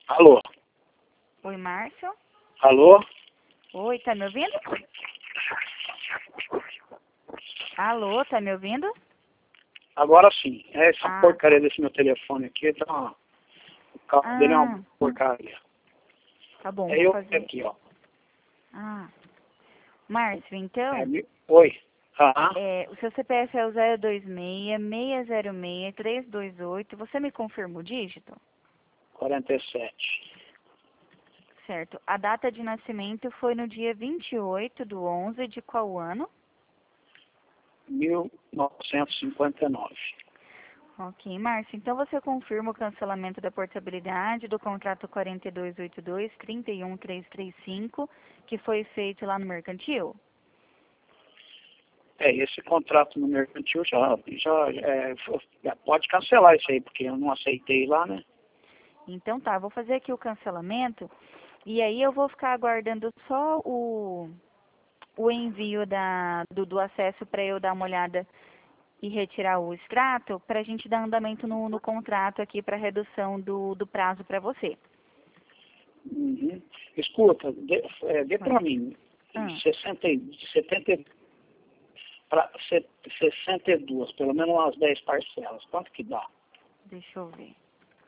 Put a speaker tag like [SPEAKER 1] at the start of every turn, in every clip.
[SPEAKER 1] Alô?
[SPEAKER 2] Oi, Márcio?
[SPEAKER 1] Alô?
[SPEAKER 2] Oi, tá me ouvindo? Alô, tá me ouvindo?
[SPEAKER 1] Agora sim. Essa
[SPEAKER 2] Ah,
[SPEAKER 1] porcaria desse meu telefone aqui, tá o carro dele é uma
[SPEAKER 2] Ah,
[SPEAKER 1] porcaria.
[SPEAKER 2] tá bom,
[SPEAKER 1] É
[SPEAKER 2] vou
[SPEAKER 1] eu
[SPEAKER 2] fazer.
[SPEAKER 1] aqui, ó.
[SPEAKER 2] Ah, Márcio, então,
[SPEAKER 1] Oi. Ah,
[SPEAKER 2] o seu CPF é o 026-606-328. Você me confirma o dígito?
[SPEAKER 1] 47.
[SPEAKER 2] Certo. A data de nascimento foi no dia 28/11 de qual ano?
[SPEAKER 1] 1959.
[SPEAKER 2] Ok, Márcio. Então você confirma o cancelamento da portabilidade do contrato 4282-31335, que foi feito lá no Mercantil?
[SPEAKER 1] Esse contrato no mercantil já pode cancelar isso aí, porque eu não aceitei lá, né?
[SPEAKER 2] Então tá, vou fazer aqui o cancelamento e aí eu vou ficar aguardando só o envio do acesso para eu dar uma olhada e retirar o extrato para a gente dar andamento no contrato aqui para redução do prazo para você.
[SPEAKER 1] Uhum. Escuta, dê
[SPEAKER 2] Oi.
[SPEAKER 1] para mim
[SPEAKER 2] Ah,
[SPEAKER 1] 70 para 62, pelo menos umas 10 parcelas. Quanto que dá?
[SPEAKER 2] deixa eu ver.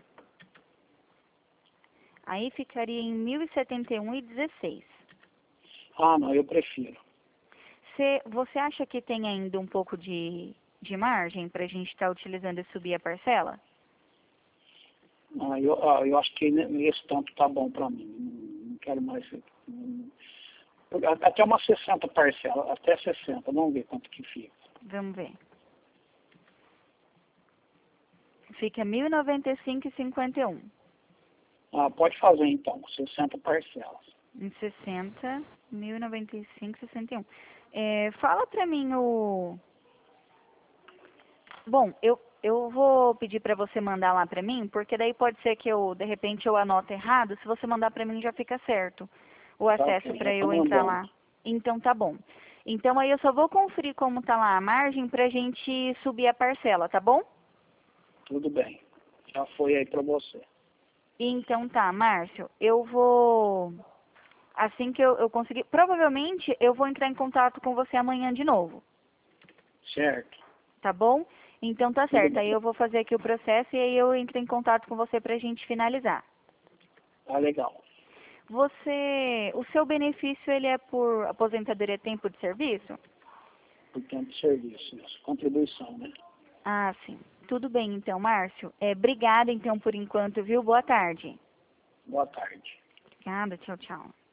[SPEAKER 2] Aí ficaria em 1.071,16.
[SPEAKER 1] Ah, não, eu prefiro.
[SPEAKER 2] Você acha que tem ainda um pouco de margem para a gente estar utilizando e subir a parcela?
[SPEAKER 1] Eu acho que esse tanto tá bom para mim. Não quero mais. Até umas 60 parcelas, até 60. Vamos ver quanto que fica.
[SPEAKER 2] Vamos ver. Fica 1.095,51.
[SPEAKER 1] Ah, pode fazer então, 60 parcelas.
[SPEAKER 2] Em 60, 1.095,61. Fala pra mim o... Bom, eu vou pedir pra você mandar lá pra mim, porque daí pode ser que de repente, eu anoto errado. Se você mandar pra mim, já fica certo o
[SPEAKER 1] Tá
[SPEAKER 2] acesso
[SPEAKER 1] ok, já
[SPEAKER 2] pra
[SPEAKER 1] tá
[SPEAKER 2] eu entrar
[SPEAKER 1] mandando.
[SPEAKER 2] lá. Então, tá bom. Então, aí eu só vou conferir como tá lá a margem pra gente subir a parcela, tá bom?
[SPEAKER 1] Tudo bem. Já foi aí para você.
[SPEAKER 2] Então, tá, Márcio, eu vou... Assim que eu conseguir... Provavelmente, eu vou entrar em contato com você amanhã de novo.
[SPEAKER 1] Certo?
[SPEAKER 2] Tá bom? Então tá
[SPEAKER 1] Tudo
[SPEAKER 2] certo.
[SPEAKER 1] bem.
[SPEAKER 2] Aí eu vou fazer aqui o processo e aí eu entro em contato com você pra gente finalizar.
[SPEAKER 1] Tá legal.
[SPEAKER 2] O seu benefício ele é por aposentadoria tempo de serviço?
[SPEAKER 1] Por tempo de serviço, isso. Contribuição, né?
[SPEAKER 2] Ah, sim. Tudo bem então, Márcio. Obrigada então por enquanto, viu? Boa tarde.
[SPEAKER 1] Boa tarde.
[SPEAKER 2] Obrigada, tchau, tchau.